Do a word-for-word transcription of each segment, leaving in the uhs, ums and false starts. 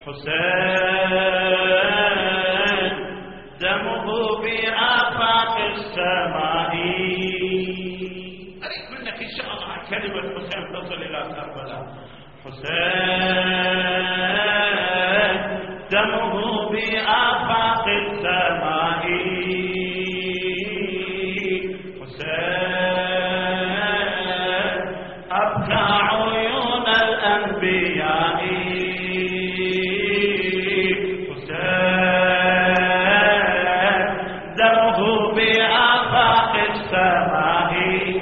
حسين دمه بآفاق السماء. أريد منك إن شاء الله كلمة حسين تصل إلى كربلاء. حسين دمه بآفاق السماء. حسين أبكى عيون الأنبياء. حسين دمه بآفاق السماء.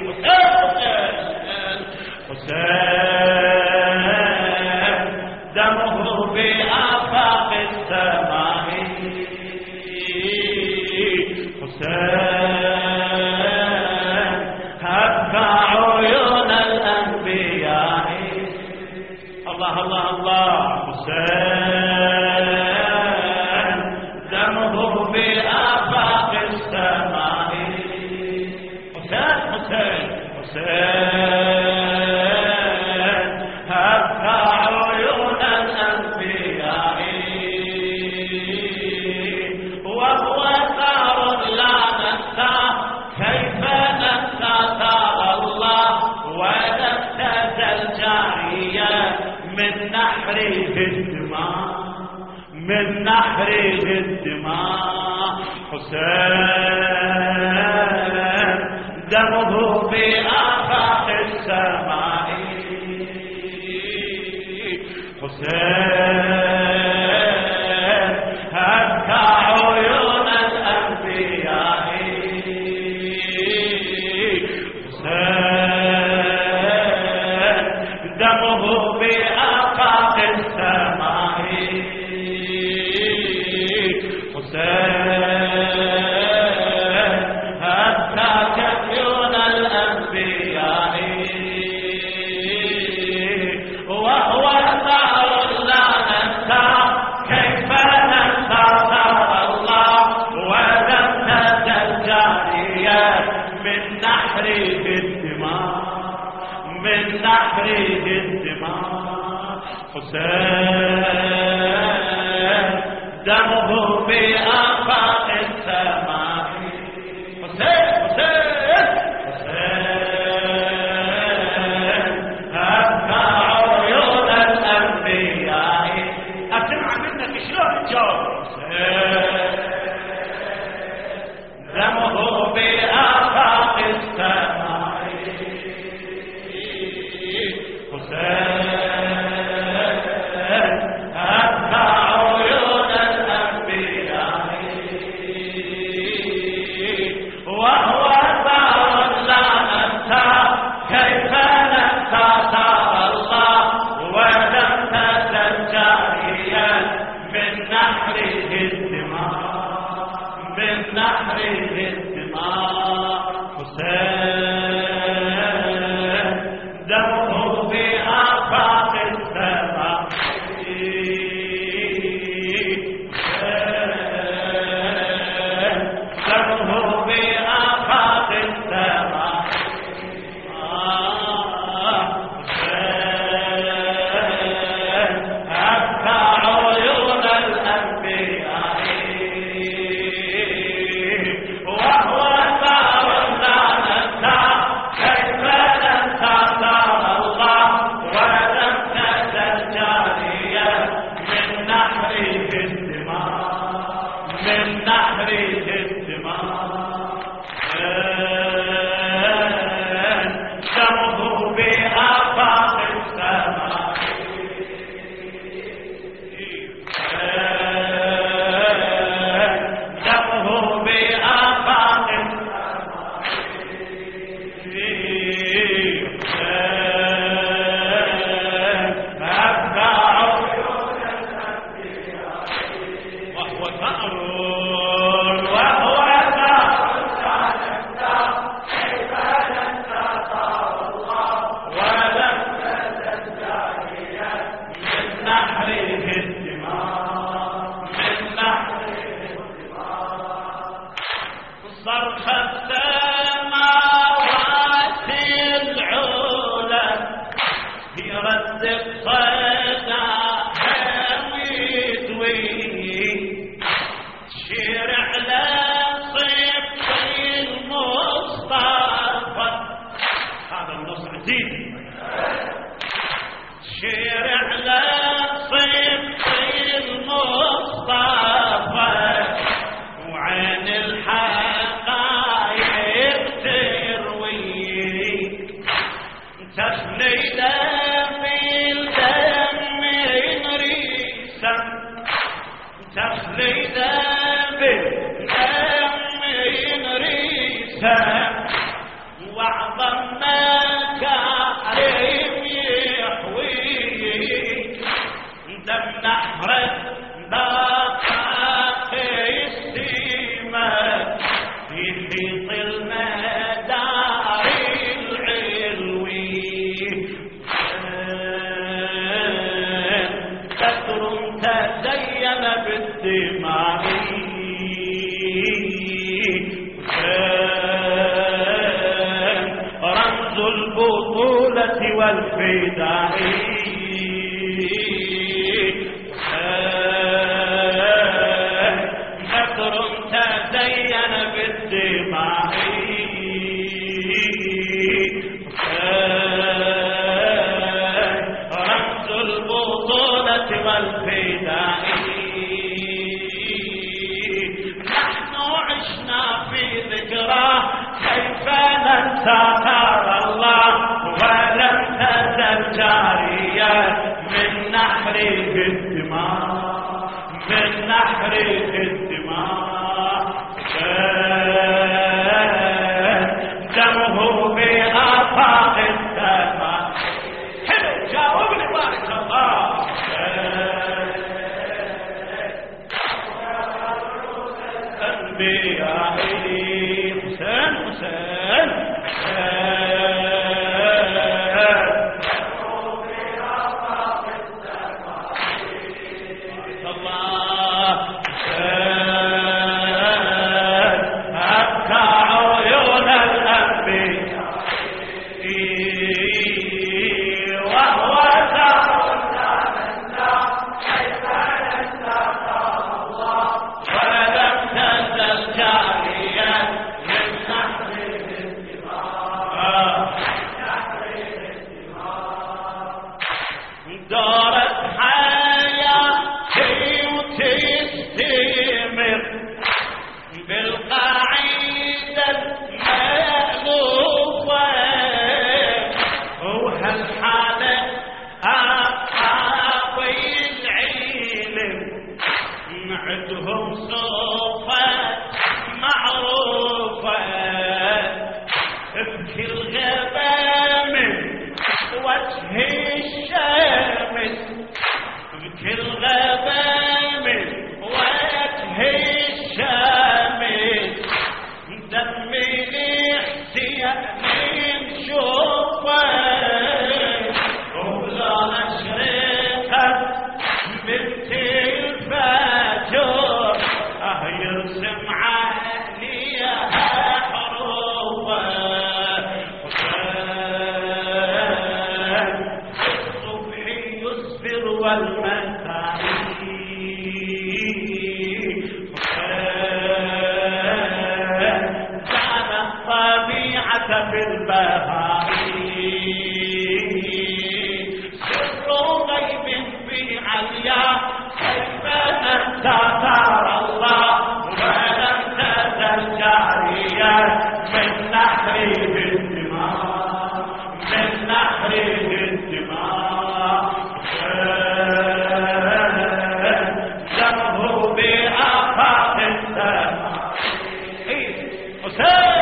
حسين دمه بآفاق السماء. حسين أبكى عيون الأنبياء. الله الله الله. حسين دمه بآفاق السماء. حسين حسين حسين أبكى عيون الأنبياء. وهو ثار لا ننسى كيف ننسى ثار الله. ولم تزل جارية من نحره الدماء من نحره الدماء. حسين دمه بآفاق السماء. حسين أبكى عيون الأنبياء. حسين دمه بآفاق السماء. حسين أبكى عيون الأنبياء. وهو ثار لا ننسى كيف ننسى ثار الله. ولم تزل جارية من نحره الدماء من نحره الدماء. حسين دمه بآفاق السماء. حسين حسين حسين أبكى عيون الأنبياء. أسمع منك شلون تجاوب. حسين دمه بآفاق السماء. حسين أبكى عيون الأنبياء. وهو ثار لا ننسى كيف ننسى ثار الله. ولم تزل جارية من نحره الدماء من نحره الدماء. حسين دمه بآفاق السماء. دمه بآفاق السماء. حسين أبكى عيون الأنبياء. وهو زينب من ريسه واعظم مكارم يحويه دم نحر باقي السيمه في حيط المدار العلوي بدر تزين بالدماء رمز البطولة والفداء بدر تزين بالدماء رمز البطولة والفداء نحن عشنا في ذكراه كيف ننسى ثار الله ولم تزل جارية من نحره الدماء من نحره الدماء دمه بآفاق السماء حلو جاوبني بارك الله أنبيائي حسين حسين دارت حياتي وتستمر بالقاعدة المألوفة وهالحالة أصحابي العلم عندهم صفة معروفة بكل غبا من وجه الشمس بكل غبا من وجه الشمس دمي الاحتيام شوفه ولا اشرقت بنت الفجر اه يرسم عليها حروفه الصبح يسفر والمساء زاد الطبيعة في البهاء سر غيب في عليا كيف أنت ترى الله ولم تزل جاريا من نحره الدماء من نحره الدماء دمه بآفاق السماء حسين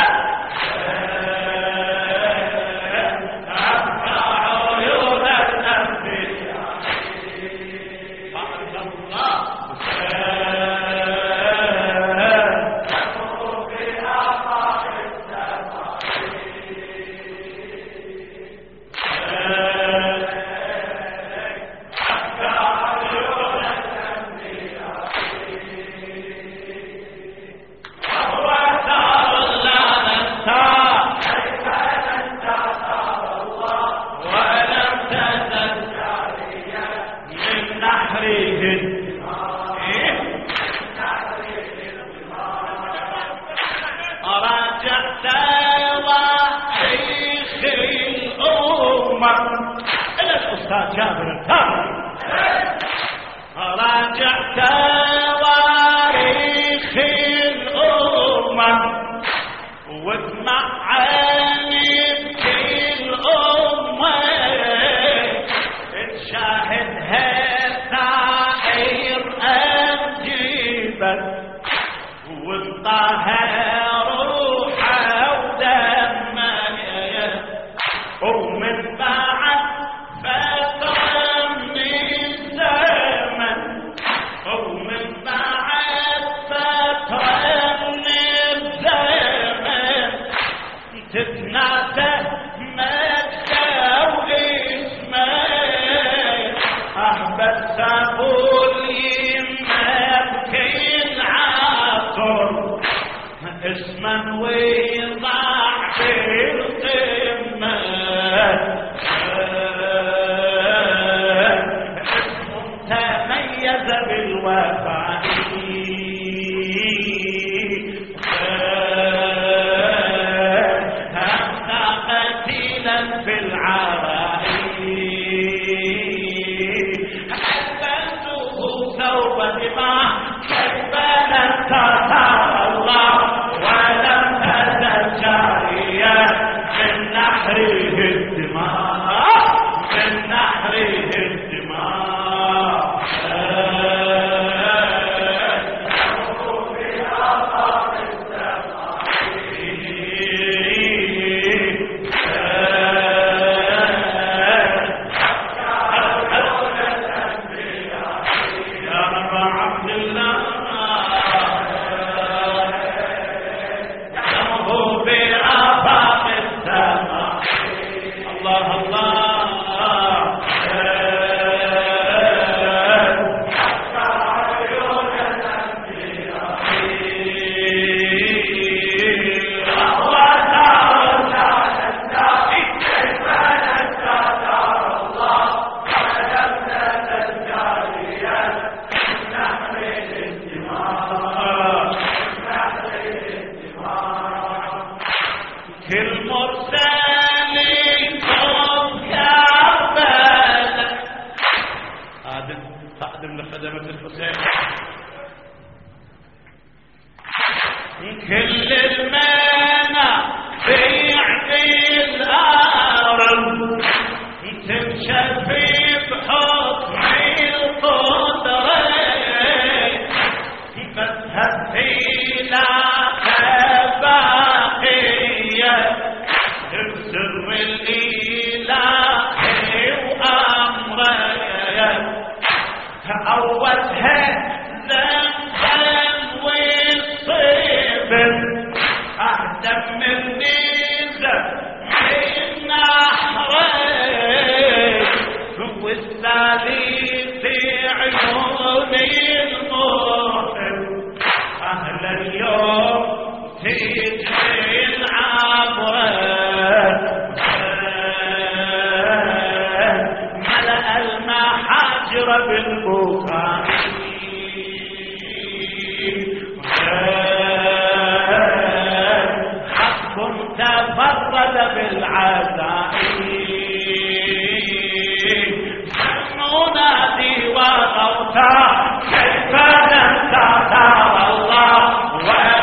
إلى الأستاذ جابر الثاني راجع تواريخ الأمم واجمع عيني كل أمة تشاهدها سائر أمجد أعطاها روحه ودمه ومن بعد فترة من الزمن ومن بعد فترة من الزمن تتناسى مجده واسمه بس أقول يما بكل عصر اسما ويضع في القمة اسم تميز بالوفاء أبقى قتيلا في العراء ثوب دماء كيف لم تطهر الله ولم تزل جاريا من نحره الدماء من نحره الدماء كل المنى بيعطي الأرض تنشفي بحكم القدرة بس هالحيلة باقية بسر الإلهي وأمره أولها أهدم من نيزة من نحرك والثالث عيوني الموحد أهل اليوم تجري العبرة ملأ المحاجر بالبكاء تفرد بالعزاء ننادي وغوتا كيف ننسى دار الله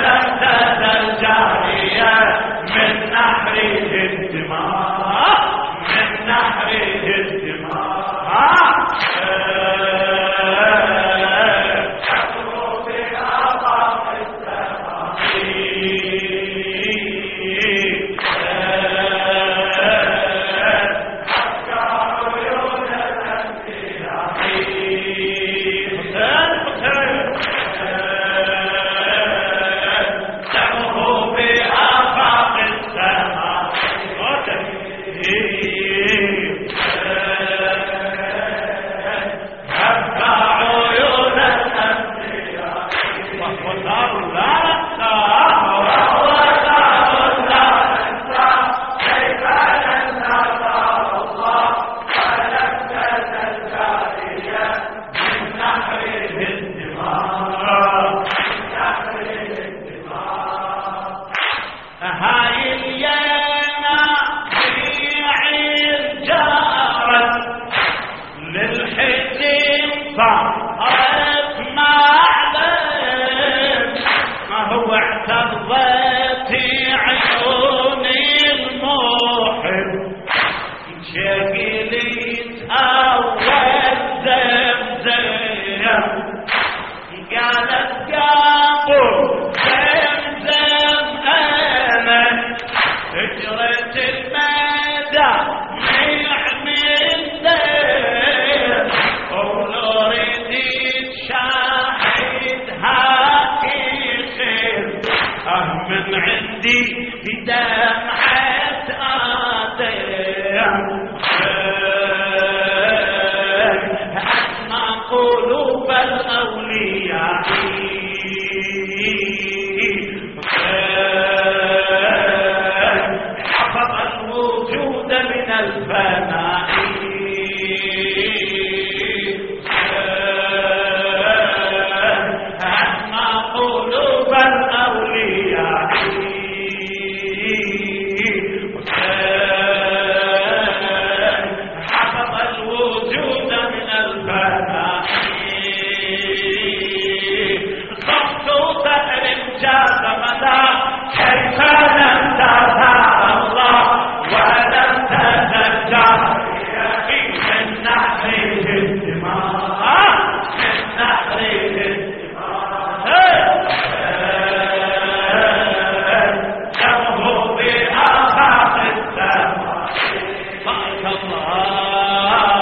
عندي بدمعة آدم أسمع قلوب الأولياء حفظ الوجود من الفناء أسمع قلوب الأولياء حفظ الوجود من الفناء صفت ثأر جاز مدى كيف ننسى الله ولم تتجر من نحره الدماء من نحره الدماء جمه بآفاق السماء سبحان الله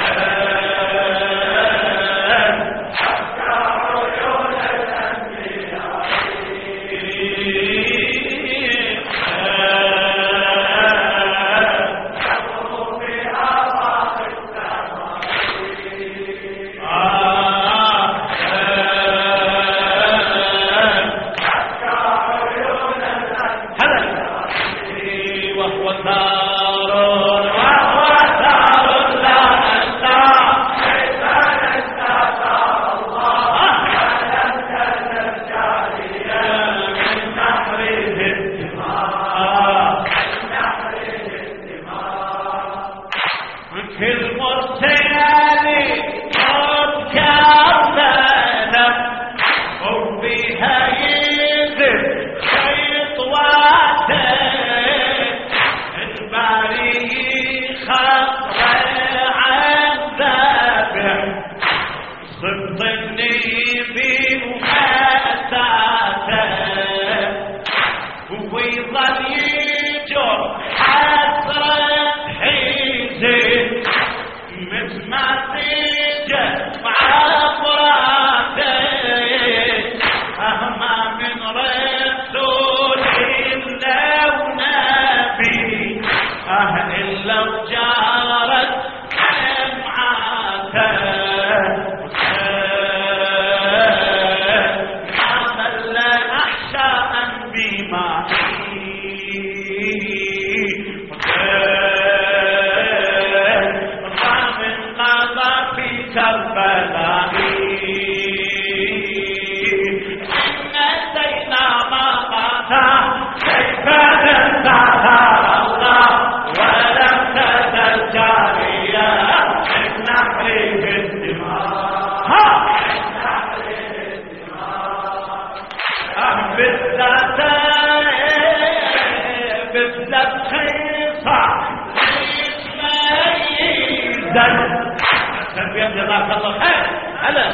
جزاك الله خير. هلا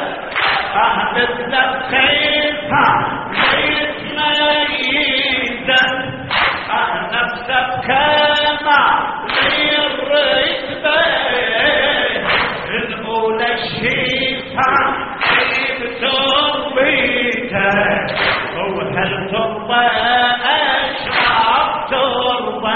أحدث لبخيفها ليس ميزا نفسك كما للركبة الأولى الشيفة كيف تربيتك وهل تربى أشعر تربى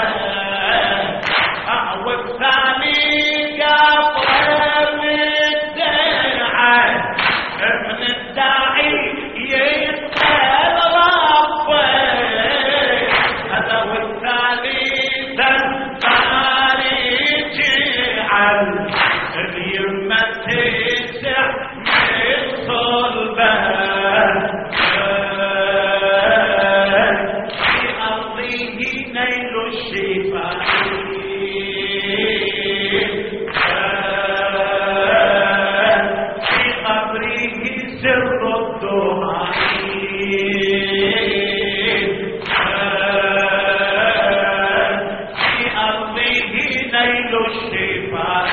والثاني قبل الداعي ابن الداعي يسأل ربه هذا والثالث الثاني جعل اليمة تسع من صلبه في أرضه نيل الشفاء سر الدعاء في أرضه نيل الشفاء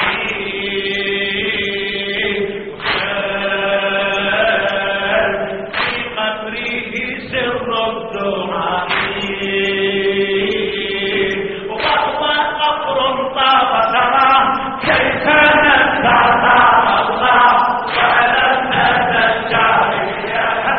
في قبره سر الدعاء وهو قبر طاب ترى كيف ننسى الله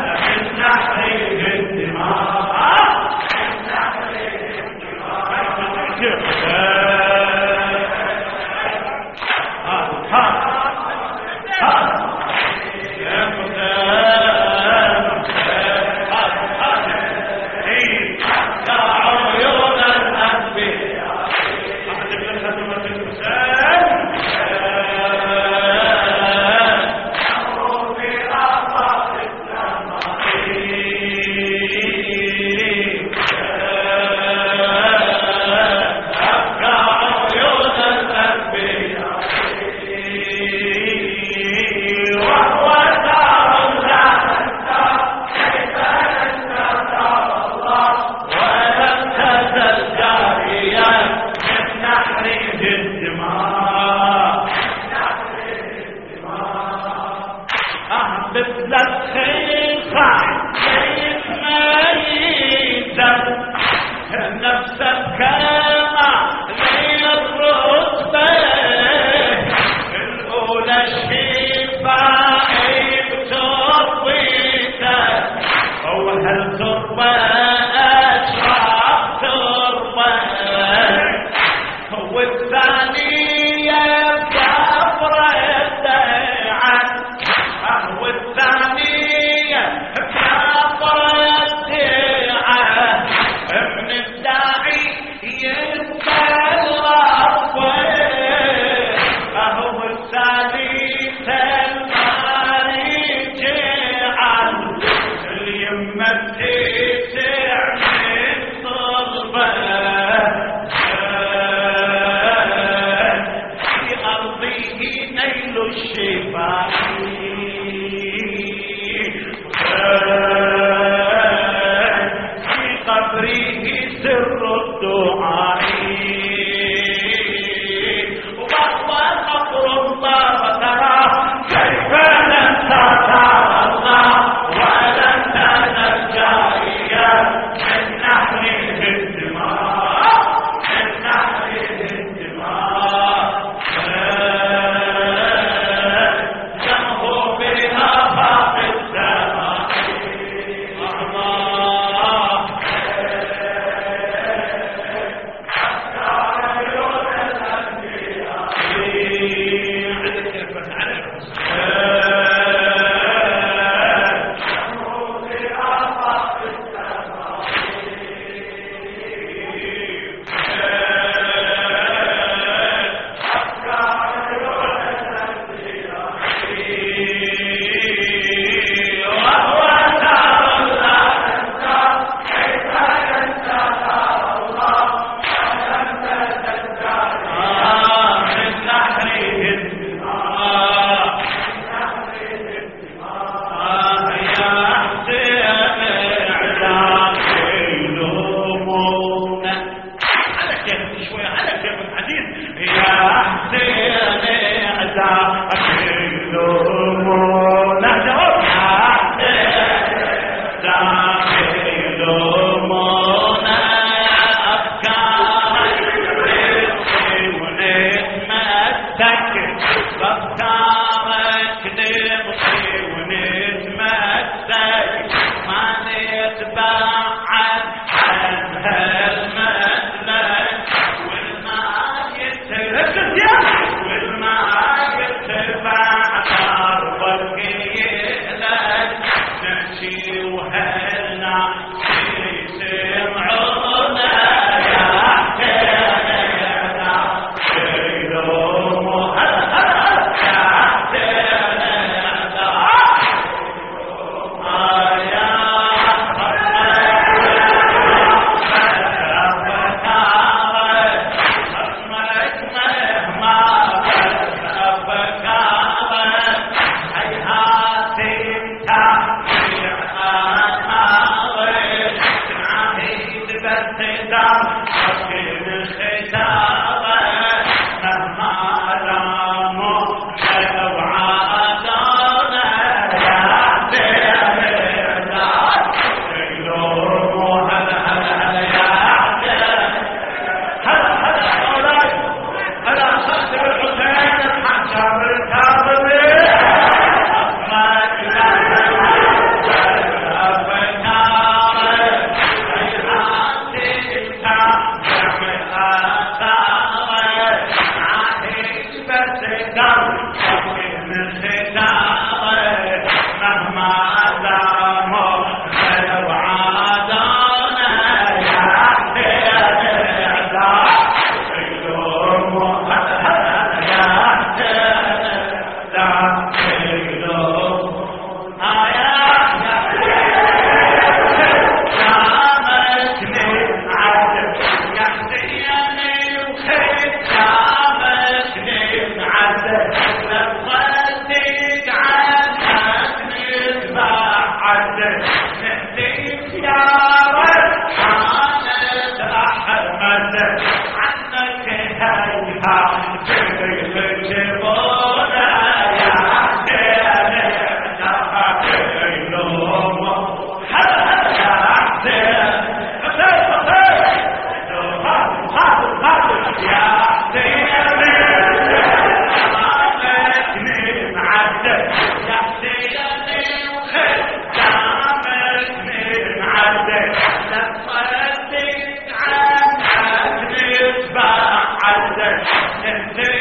وبدلت خيخة ليك ما يدم نفس الكلمة لي الرتبة الأولى الشفاء بتربيته وهل تربى أشرف تربى والثانية بكفرة الدعاء والثانية بكفرة الدعاء من الداعي يتكلم وهو الثالثة المرجع اليمة تسع من صلبة في أرضه نيل الشفاء في قبره سر الدعاء وهو الفقر الله ترى كيف ننسى الله ولن نرجع من نحره الدماء من نحره الدماء جمه بها فاق السماء الله لما تنتهي